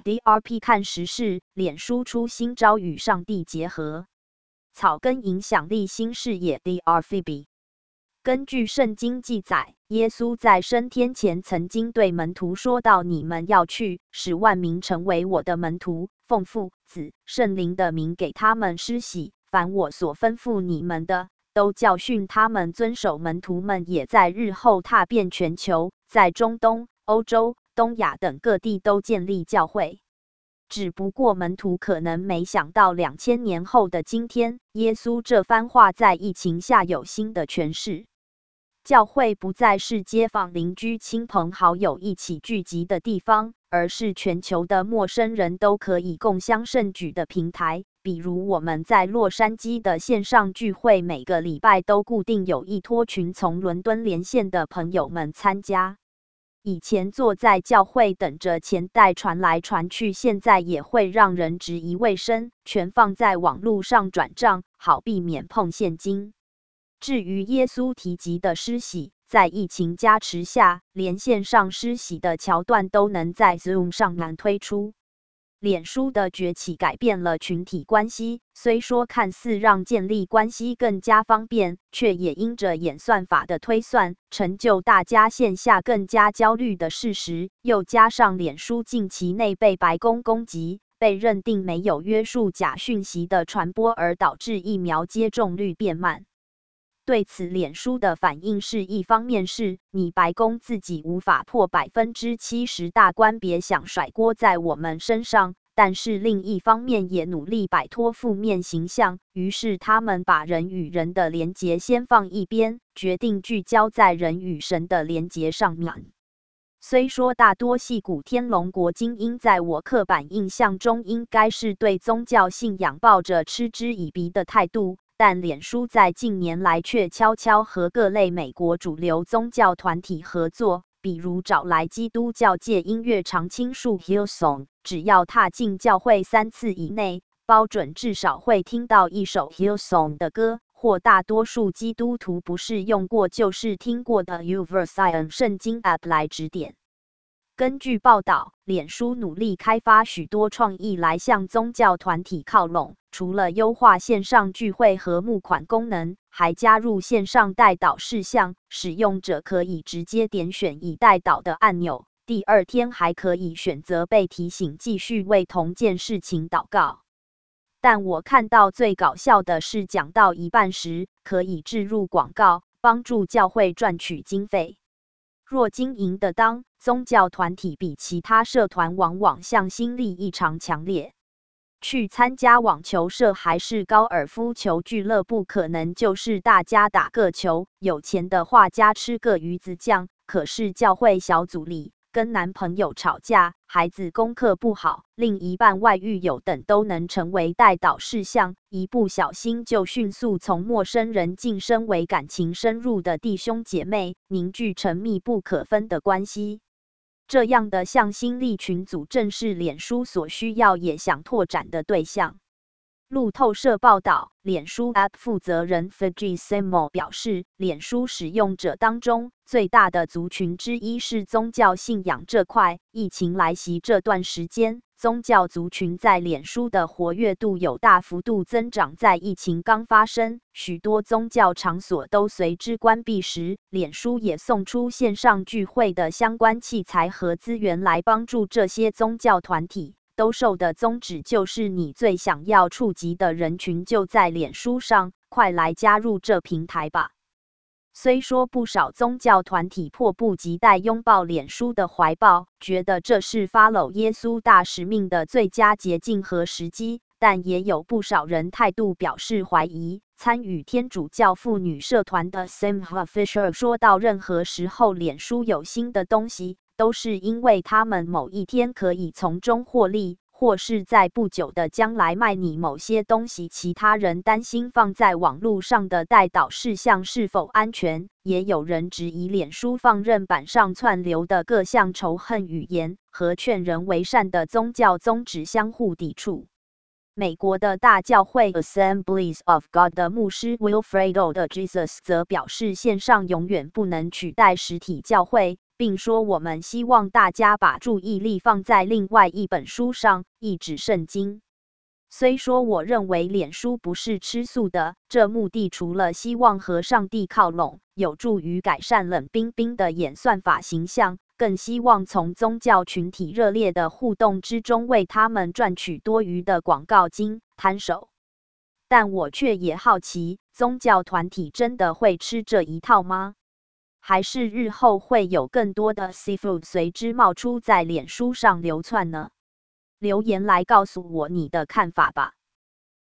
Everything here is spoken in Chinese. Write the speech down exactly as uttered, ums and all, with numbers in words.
D R P 看时事，脸书出新招与上帝结合，草根影响力新视野 D R P B。根据圣经记载，耶稣在升天前曾经对门徒说道：“你们要去，使万民成为我的门徒，奉父、子、圣灵的名给他们施洗，凡我所吩咐你们的，都教训他们遵守。”门徒们也在日后踏遍全球，在中东、欧洲、东亚等各地都建立教会。只不过门徒可能没想到，两千年后的今天，耶稣这番话在疫情下有新的诠释。教会不再是街坊邻居亲朋好友一起聚集的地方，而是全球的陌生人都可以共襄盛举的平台。比如我们在洛杉矶的线上聚会，每个礼拜都固定有一拖群从伦敦连线的朋友们参加。以前坐在教会等着钱袋传来传去，现在也会让人质疑卫生，全放在网络上转账，好避免碰现金。至于耶稣提及的施洗，在疫情加持下，连线上施洗的桥段都能在 Zoom 上难推出。脸书的崛起改变了群体关系，虽说看似让建立关系更加方便，却也因着演算法的推算，成就大家线下更加焦虑的事实。又加上脸书近期内被白宫攻击，被认定没有约束假讯息的传播，而导致疫苗接种率变慢。对此，脸书的反应是：一方面是你白宫自己无法破百分之七十大关，别想甩锅在我们身上；但是另一方面也努力摆脱负面形象，于是他们把人与人的连结先放一边，决定聚焦在人与神的连结上面。虽说大多矽谷天龙国精英在我刻板印象中应该是对宗教信仰抱着嗤之以鼻的态度，但脸书在近年来却悄悄和各类美国主流宗教团体合作，比如找来基督教界音乐常青树 Hillsong， 只要踏进教会三次以内，包准至少会听到一首 Hillsong 的歌，或大多数基督徒不是用过就是听过的 YouVersion 圣经 App 来指点。根据报道，脸书努力开发许多创意来向宗教团体靠拢，除了优化线上聚会和募款功能，还加入线上代祷事项，使用者可以直接点选已代祷的按钮，第二天还可以选择被提醒继续为同件事情祷告。但我看到最搞笑的是，讲到一半时可以置入广告，帮助教会赚取经费。若经营得当，宗教团体比其他社团往往向心力异常强烈。去参加网球社还是高尔夫球俱乐部，可能就是大家打个球，有钱的话加吃个鱼子酱。可是教会小组里，跟男朋友吵架，孩子功课不好，另一半外遇有等，都能成为代祷事项，一不小心就迅速从陌生人晋升为感情深入的弟兄姐妹，凝聚成密不可分的关系。这样的向心力群组正是脸书所需要也想拓展的对象。路透社报道，脸书 App 负责人 Fiji Simo 表示，脸书使用者当中最大的族群之一是宗教信仰这块。疫情来袭这段时间，宗教族群在脸书的活跃度有大幅度增长。在疫情刚发生，许多宗教场所都随之关闭时，脸书也送出线上聚会的相关器材和资源来帮助这些宗教团体。兜售的宗旨就是你最想要触及的人群就在脸书上，快来加入这平台吧。虽说不少宗教团体迫不及待拥抱脸书的怀抱，觉得这是 follow 耶稣大使命的最佳捷径和时机，但也有不少人态度表示怀疑。参与天主教妇女社团的 Simha Fisher 说到，任何时候脸书有新的东西，都是因为他们某一天可以从中获利，或是在不久的将来卖你某些东西。其他人担心放在网络上的代祷事项是否安全，也有人质疑脸书放任板上窜流的各项仇恨语言和劝人为善的宗教宗旨相互抵触。美国的大教会 Assemblies of God 的牧师 Wilfredo de Jesus 则表示，线上永远不能取代实体教会， 并说我们希望大家把注意力放在另外一本书上，意指圣经。虽说我认为脸书不是吃素的，这目的除了希望和上帝靠拢，有助于改善冷冰冰的演算法形象，更希望从宗教群体热烈的互动之中为他们赚取多余的广告金摊手。但我却也好奇，宗教团体真的会吃这一套吗？还是日后会有更多的 seafood 随之冒出在脸书上流窜呢？留言来告诉我你的看法吧。